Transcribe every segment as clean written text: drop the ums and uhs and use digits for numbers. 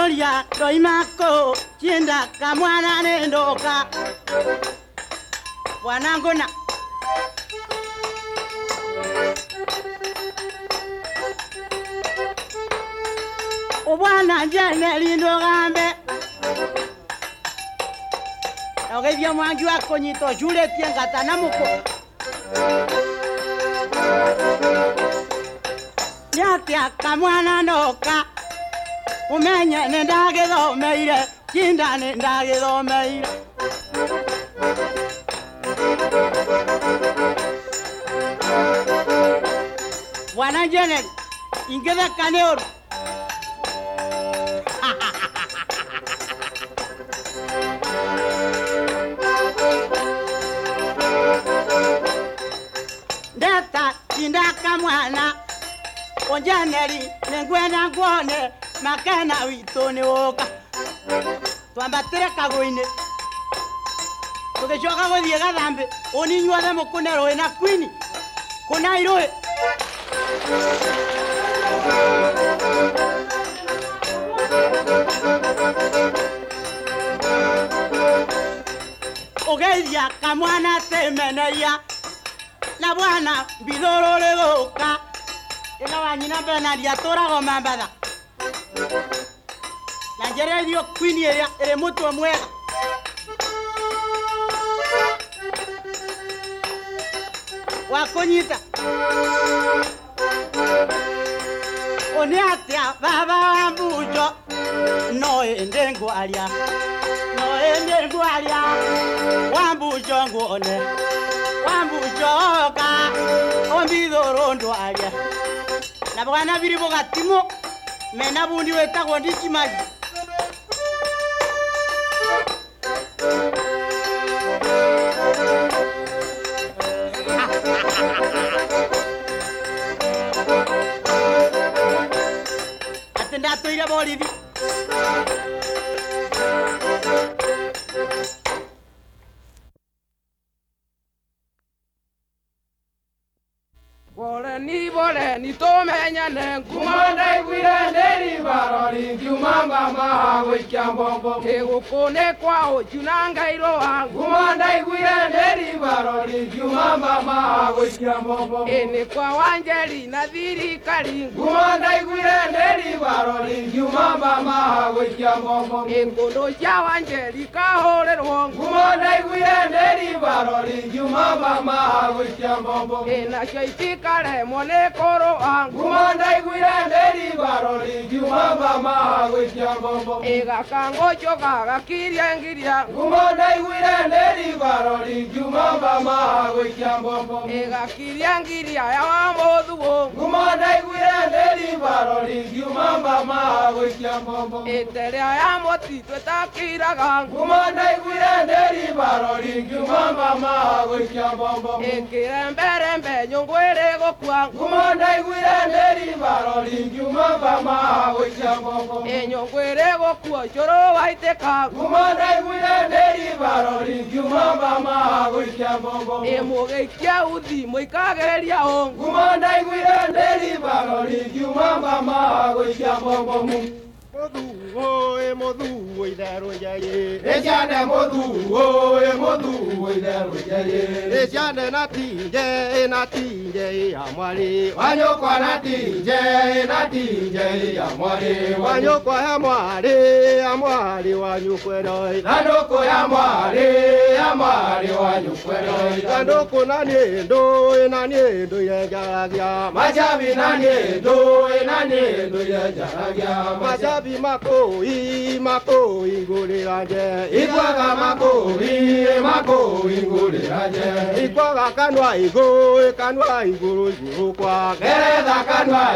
Oria doimako chinda kamwana nendoka Bwanangona Obwana jene lindo gambe Ogevya mwangi wako nyito jule tiengata namuko Yatia kamwana ndoka Umenye nendagethomeire Kinda nendagethomeire Bwana jene ingeza kaneoru Data kindaka mwana Onjaneri nengwena ngwone Makena witone woka Twambatire kagoine Tugechoka gothie gathambe Oninyuothe mukunero ina kwini Kuna iroe Ogeithia kamwana temeneia Na bwana bidoro legoka Ila wanyina benaria torago mambada Na njererio kwini ere mutu mwega Wakonyita Oniatia baba wambujo No ende ngwaria No ende ngwaria Wambujo ngone Wambujo ka Ombidoro ndwaria Na bwana biribo gatimo Mena bundi wetagwo ndikimaji Atenda toire bolivi Bole ni tomenyane Kumanda igwire nderi barori Jumamba mahago ikyambombo Egukone kwao junangairo wangu Kumanda igwire nderi barori Jumamba mahago ikyambombo Ene kwa wanjeri na thirikari Kumanda igwire nderi barori Jumamba mahago ikyambombo Engondo cia wanjeri kahorerwo Kumanda igwire nderi barori Jumamba mahago ikyambombo Enacio itikare mone koro wangu Kumanda igwire nderi barori Jumamba mahago ikyambombo Egakango choka gakiria ngiria Kumanda igwire nderi barori Jumamba mahago ikyambombo Egakiria ngiria ya wamothuo Kumanda igwire nderi barori Jumamba mahago ikyambombo Eterea ya moti twetakiraga Kumanda igwire nderi barori Jumamba mahago ikyambombo Ekiremberembe nyongwere gokwa Kumanda igwire nderi barori Jumamba mahago ikyambombo Enyongwere gokwa choro waiteka Kumanda igwire nderi barori Jumamba mahago ikyambombo Emugeikia uthi moikagereria o Kumanda igwire nderi barori Jumamba mahago ikyambombo Mothu itherũ njairĩ Ejane mothu itherũ njairĩ Ejane na tinje ya mwari Wanyokwa na tinje ya mwari Wanyokwa ya mwari wanyukwero Nandoko ya mwari wanyukwero Nandoko na niendo yenjaragia Majabi na niendo yenjaragia Majabi makoi nguliranje Ikwaga makoi nguliranje Ikwaga kanwa iguru kwa Geretha kanwa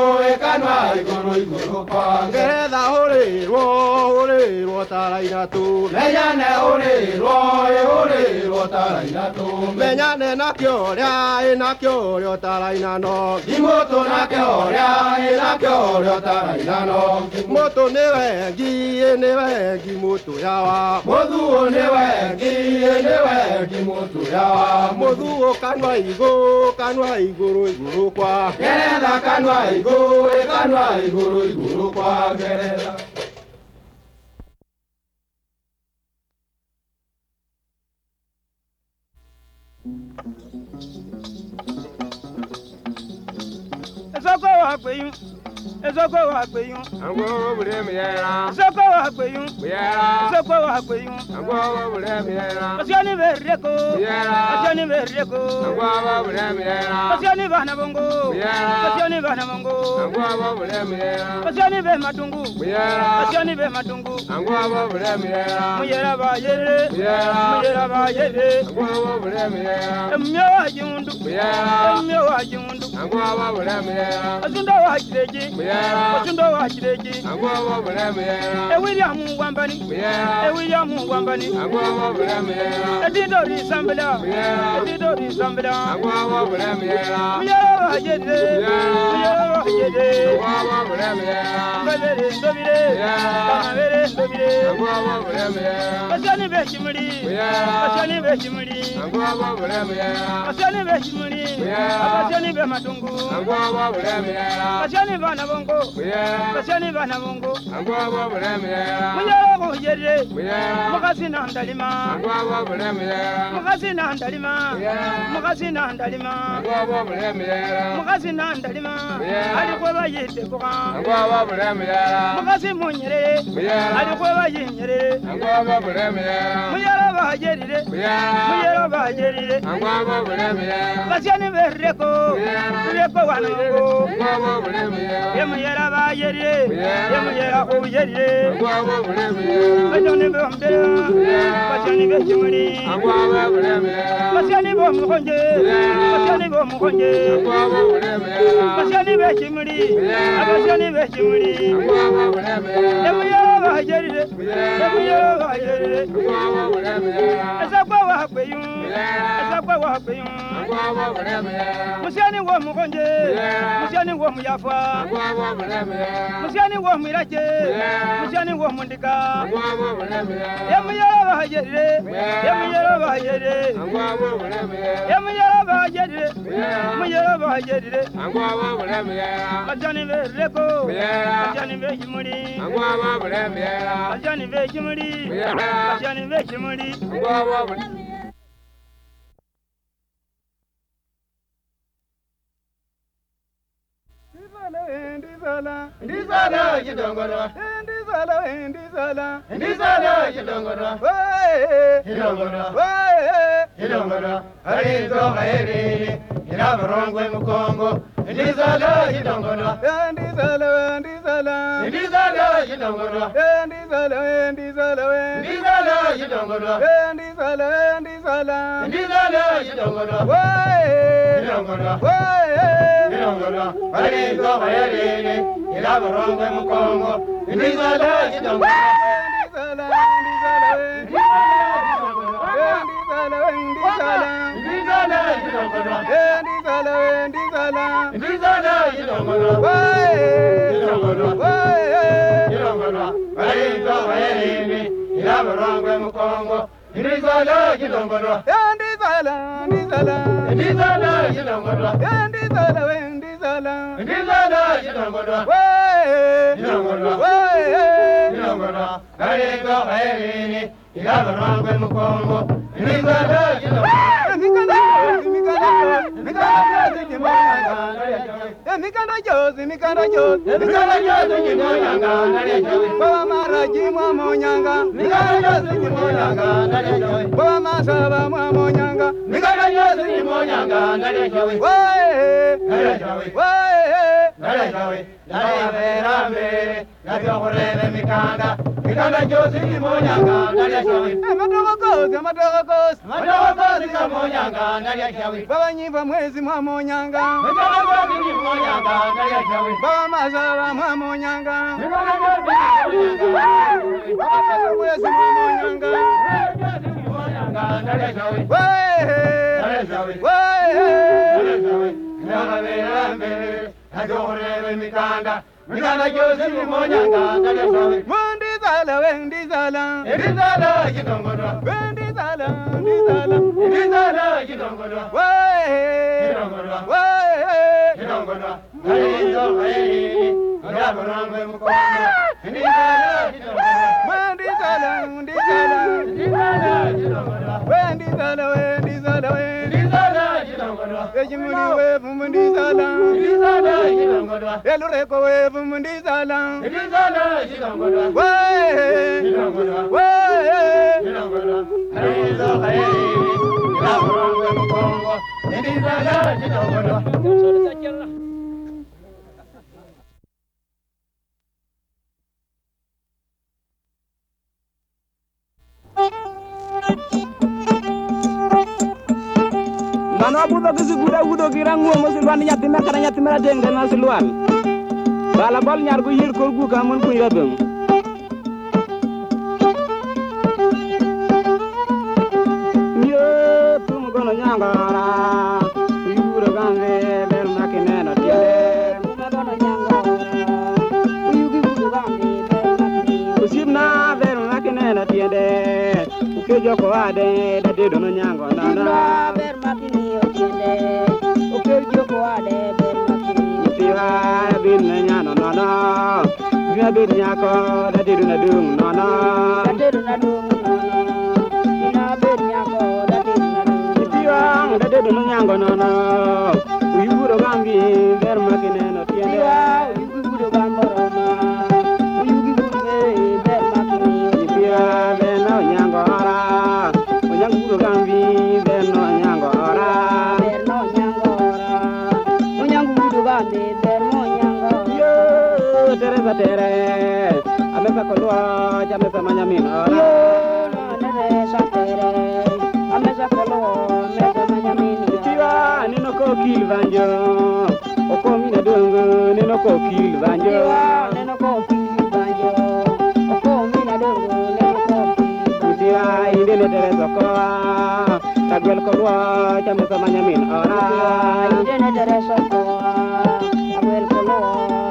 iguru kwa Geretha hurĩrwo taraina tu Menyane hurĩrwo taraina tu Menyane na kĩorĩa taraina no Imoto na kĩorĩa taraina no Moto nĩ wengi moto yawa Mothuo nĩ wengi moto yawa Mothuo kanwa iguru kwa Geretha kanwa iguru kwa Geretha Soko wa kweyun. Soko wa kweyun. Ango bule miyera. Soko wa kweyun. Miyera. Soko wa kweyun. Ango bule miyera. Pasiani berreko. Miyera. Pasiani berreko. Ango bule miyera. Pasiani bana bongo. Miyera. Pasiani bana bongo. Ango bule miyera. Pasiani be matungu. Miyera. Pasiani be matungu. Ango bule miyera. Muyera ba yere. Miyera. Muyera ba yere. Ango bule miyera. Emyo wa jundu. Miyera. Emyo wa jundu. Ango bule miyera. Asundo wa kireji. Miyera. Asundo wa kireji. Ango bule miyera. William Wambani. Miyera. William Wambani. Ango bule miyera. Edidori Sambela. Miyera. Edidori Sambela. Ango bule miyera. Muyera wa yere. Muyera wa yere. Ango bule miyera. Mbele ndobire. Kamabere ndobire. Ango bule miyera. Pasiani be chimuri. Pasiani be chimuri. Ango bule miyera. Pasiani be chimuri. Pasiani be matungu. Ango bule miyera. Pasiani bana bongo. Miyera. Pasiani bana bongo. Ango bule miyera. Muyera wa yere. Miyera. Mukasi na ndalima. Ango bule miyera. Mukasi na ndalima. Mukasi na ndalima. Ango bule miyera. Mukasi na ndalima. Alikuwa bayite kuka. Ango bule miyera. Mukasi munyere. Alikuwa bayinyere. Ango bule miyera. Muyera ba yere. Muyera ba yere. Ango bule miyera. Pasiani berreko. Berreko wanongo. Ango bule miyera. Yemuyera ba yere. Yemuyera ko yere. Ango bule miyera. Pasiani be ombera. Pasiani be chimuri. Ango bule miyera. Pasiani bo mukonje. Pasiani bo mukonje. Ango bule miyera. Pasiani be chimuri. Pasiani be chimuri. Ango bule miyera. Yemuyera ba yere. Yemuyera ba yere. Ango bule miyera. Esakwa wa kweyun. Esakwa wa kweyun. Ango bule miyera. Musiani wo mukonje. Musiani wo muyafa. Ango bule miyera. Musiani wo mwiraje. Musiani wo mundika. Ango bule miyera. Yemuyera ba yere. Yemuyera ba yere. Ango bule miyera. Yemuyera ba yere. Muyera ba yere. Ango bule miyera. Pasiani be reko. Miyera. Pasiani be chimuri. Ango bule miyera. Pasiani be chimuri. Pasiani be chimuri. Ango bule. Ndizala yidongoro. Ndizala yidongoro. Yidongoro. Arizo hairi. Irabarongwe mukongo. Ndizala yidongoro. Ndizala yidongoro. Ndizala yidongoro. Ndizala yidongoro. Yidongoro. Arizo hairi. Irabarongwe mukongo. Ndizala yidongoro. Babanyimba mwezi mwa monyanga. Baba mazaba mwa monyanga. Mwezi mwa monyanga. Ndizala elure ko we bumundi sala we Mano abudo kisi guda gudo kirangu mo silwan nyati mekara nyati mera denge na silwan. Bala bol nyar ko yir ko gu ka mun ku yabem. Yo tum gono nyangara. Yuro gambe bel makine no tiele. Gono nyangara. Yugi gudo gambe bel makine. Kusibna bel makine no tiele. Uke joko ade da de dono nyango na na. Bel makine bin nya no no ya bin nya ko da de na dung no no da de na dung no ina bin nya ko da de na dung tiang da de no nya go no no yu ro gambi ber ma kine no tiende yu gu ro gambo ma yu gu gu ber ma kine pia be no nya go ara o nya gu ro gambi ber no nya go ara ber no nya go ara o nya gu ro gambi Teresa tere, amesa kolua, jamesa manyamina. Yo, Teresa tere, amesa kolua, amesa manyamina. Tiwa, nino ko kilvanjo, oko mina dungu, nino ko kilvanjo. Tiwa, nino ko kilvanjo, oko mina dungu, nino ko kilvanjo. Tiwa, inde ne Teresa koa, tagwel kolua, jamesa manyamina. Tiwa, inde ne Teresa koa, tagwel kolua.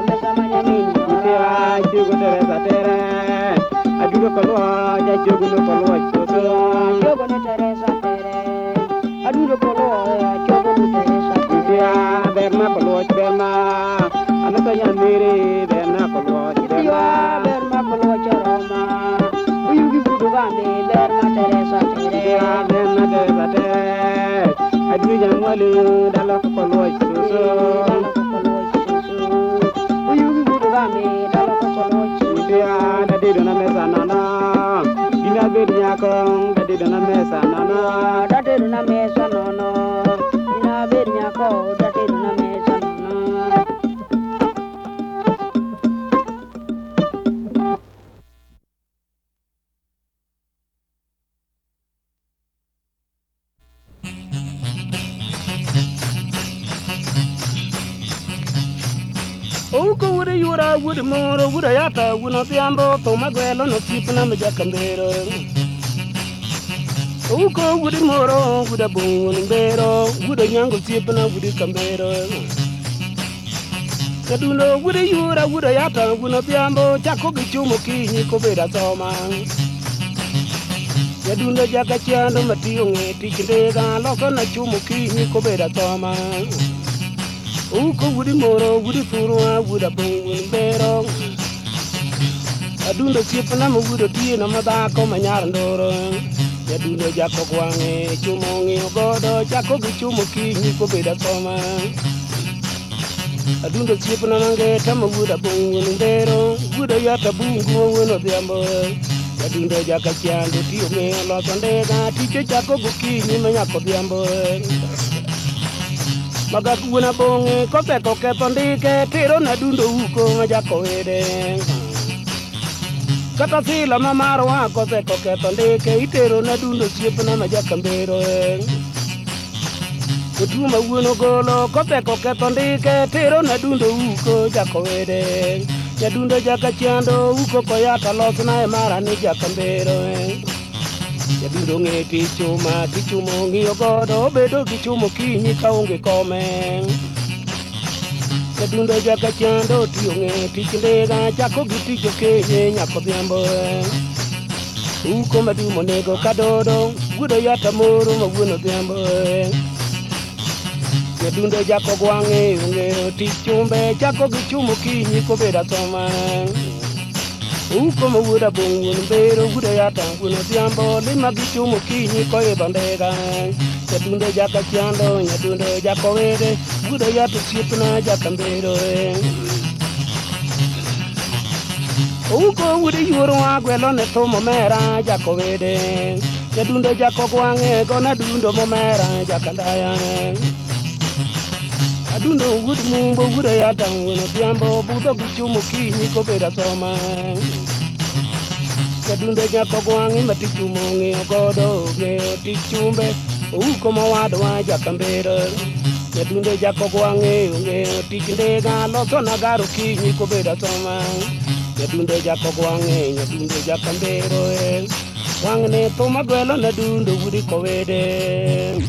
Chugu Teresa tere, adugo kolwa, ja chugu no kolwa chugu. Chugu no Teresa tere, adugo kolwa, chugu no Teresa tere. Ya berma kolwa berma, anata ya mere berna kolwa berma. Ya berma kolwa charoma, uyugi budu bande berma Teresa tere. Ya berma Teresa tere, adugo jangwalu dalok kolwa chugu. Uyugi budu bande da de na mesa nana dina bedia ko da de na mesa nana da de na mesa nana dina bedia ko da de na mesa nana Uko wude yura wude moro wude yata wuna piambo to magwelo no tipna me jakambero Uko wude moro wude bungun bero wude nyango tipna wude kambero Kaduno wude yura wude yata wuna piambo chako gichumo kinyi ko beda soma Kaduno jaka chando matiyo ngeti kindega loko na chumo kinyi ko beda soma Uko wudi moro wudi furwa wuda bungun bero Adundo sipna mo wudo tie na madako manyar ndoro Adundo jako kwange chumo ngi ogodo jako gichumo kinyi ko beda soma Adundo sipna nange tamo wuda bungun bero wuda yata bungu wono diambo Adundo jaka chando tiyo ngi lo sondega tiche jako gukinyi manyako diambo Magakuona bonge kope koke pondike tiro na dundo uko majako ede Kata sila mamarwa kope koke pondike itero na dundo siepna majakambero Kutuma wuno golo kope koke pondike tiro na dundo uko jako ede Ya dundo jaka chando uko koyata losna emara ni jakambero Ya dundo nge tichumo ngi ogodo bedo gichumo kinyi kaunge kome Ya dundo jaka chando tiyo nge tichindega chako giticho kenye nyako dhiambo Uko madumo nego kadodo wudo yata moro mawuno dhiambo Ya dundo jako gwange unge tichumbe chako gichumo kinyi kobeda soma Uko mawuda bungun bero wuda yata wuno diambo lima gichumo kinyi koe bandega Jadunde jaka chando, jadunde jako wede, gudo yatu sipna jakambero. Uko wudi yuru agwelo ne tomo mera jako wede, jadunde jako kwange gona dundo momera jakandaya. Adundo wudu mumbo wudu yata wino tiambo budo kuchumu kini ko beda soma. Jadunde jako kwange matichumu nge godo nge tichumbe. Uko mawado wa jakambero. Jadunde jako kwange nge tichindega loso nagaru kini ko beda soma. Jadunde jako kwange jadunde jakambero. Wangne toma gwelo na dundo wudi ko wede.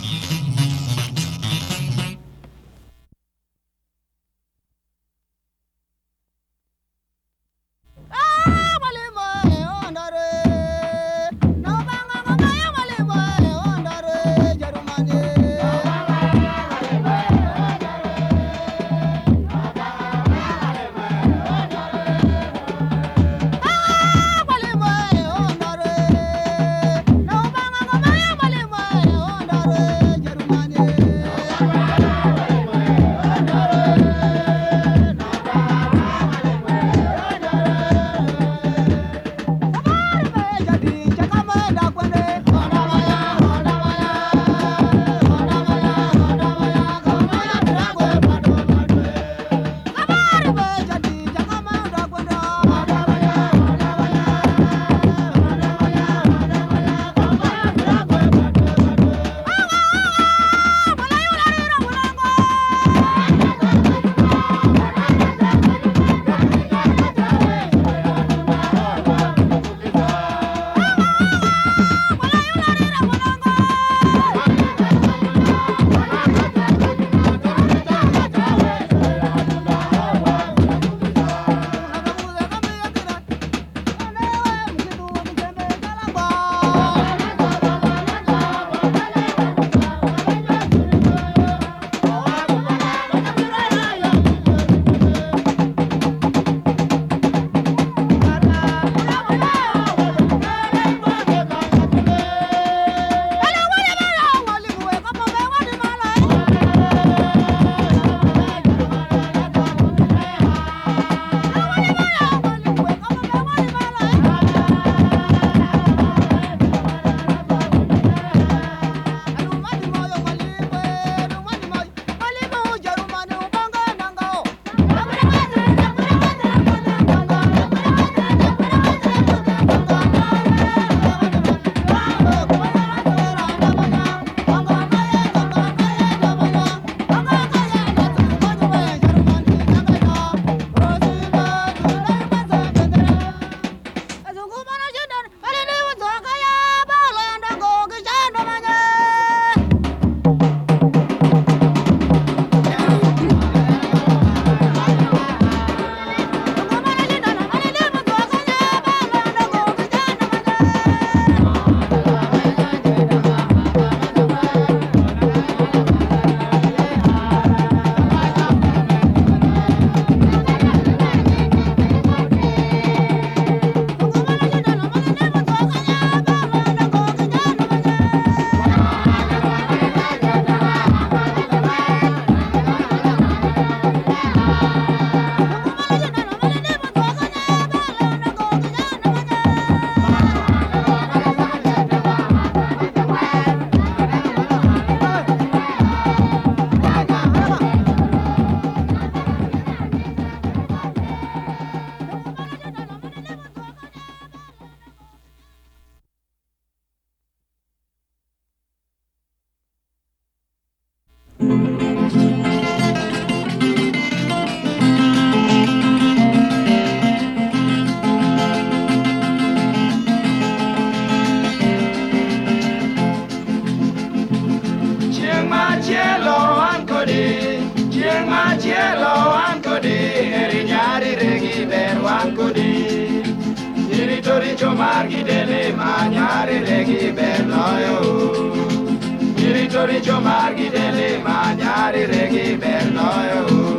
Ritoriccio marghi delle magnare reghi bernoio. Ritoriccio marghi delle magnare reghi bernoio.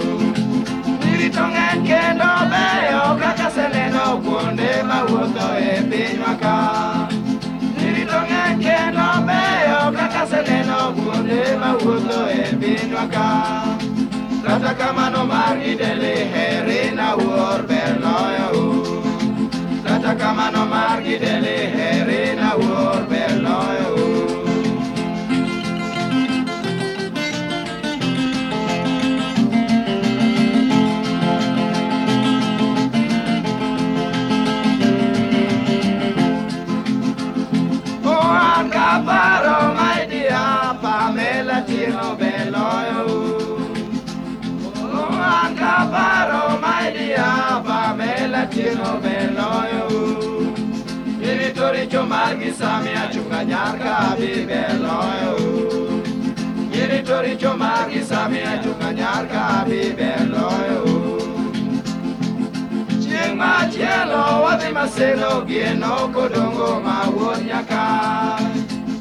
Ritongen che no beo cacasele no quonde ma vuoto e pignaka. Ritongen che no beo kaka seneno kuonde mawuotho e pinywa ka. Kata kamano mar gidele here na wuor ber loyo. Kata kamano mar gidele here na wuor ber loyo. Paro, my dear, Pamela Tino Beloyo. Oh, Paro, my dear, Pamela Tino Beloyo. Iritoricho Margi Samia Chukanyarka Beloyo. Iritoricho Margi Samia Chukanyarka Beloyo. Chiema Chielo, what they must say, no, Gieno, Kodongo, my Wonyaka.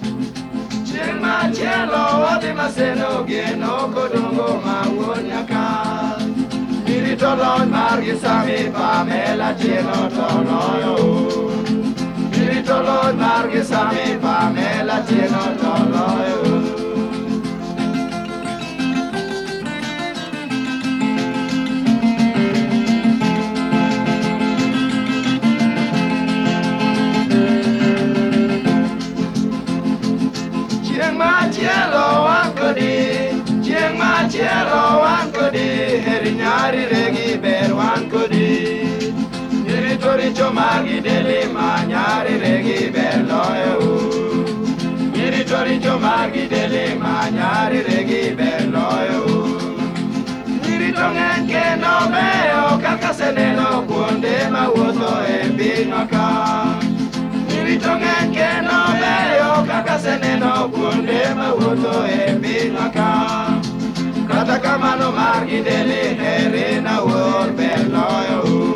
Cielo, wadi maseno gieno kodongo mawonyaka. Iri tolon margi sami Pamela Tino toloyo. Iri tolon margi sami Pamela Tino toloyo. Cielo wankodi, ciema cielo wankodi, herinyari regi ber wankodi. Iritoricho margi dele manyari regi ber loyo. Iritoricho margi dele manyari regi ber loyo. Iritongen keno meo kaka seneno kuonde mawuotho e pinywa ka. Iritongen keno meo kaka seneno kuonde mawuotho e pinywa ka. Kata kamano margi dele here na wuor ber loyo.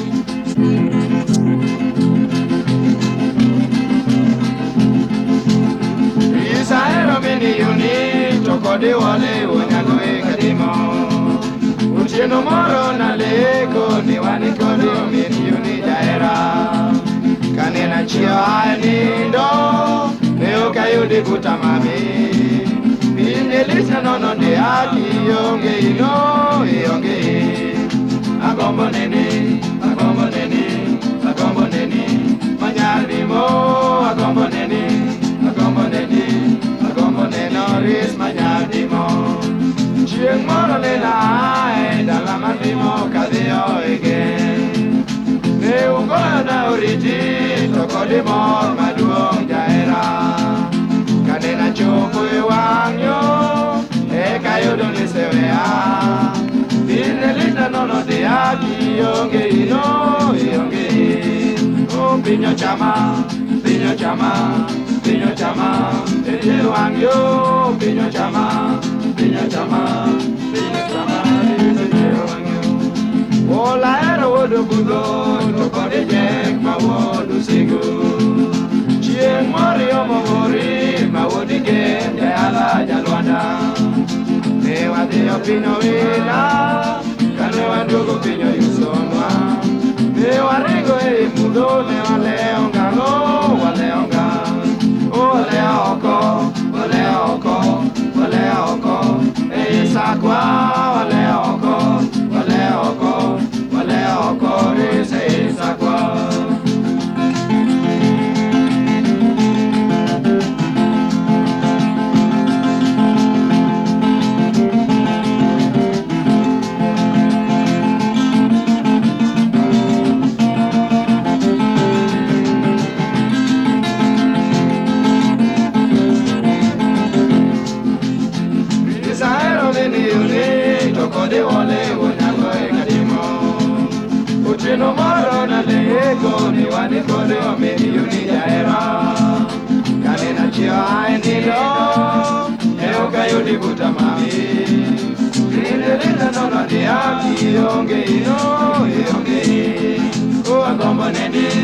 Isaero mini yuni to kodi wale unyalo e kadimo. Uchieno moro na leko ni wani kodi mini yuni jaera. Kanena chio nindo meo kayudi kutamami. Binde lisa nono de aki yonge ino yonge. Agombo neni, agombo neni, agombo neni. Manyalimo, agombo neni, agombo neni, agombo nenoris manyalimo. Chieng moro lela e dala mandimo kadeo again. Ne ugoyo na oriti toko di mor maduong jaera. Kanena chopo e wangyo e kayudo ni sewea. Bine linda nono de aki yonge ino yonge. Oh pinyo chama, pinyo chama, pinyo chama. E wangyo pinyo chama, pinyo chama, pinyo chama. Ola era wodo bugo, toko de jek ma wodo sigo. Chieng mori omogori, ma wodi gen de ala jalwanda. Ne wadeo pinyo wila, kane wandugo pinyo yusonwa. Ne waringo e mudo, ne waleonga no, waleonga. Ole oko, ole oko, ole oko. E sakwa, ole oko, ole oko. Ole oko, rese sakwa. Uchino moro na lego ni wani kode o meni yuni jaera. Kanena chio ai nilo, eo kayudi buta mami. Linde linda nono di aki yonge ino yonge. O agombo neni,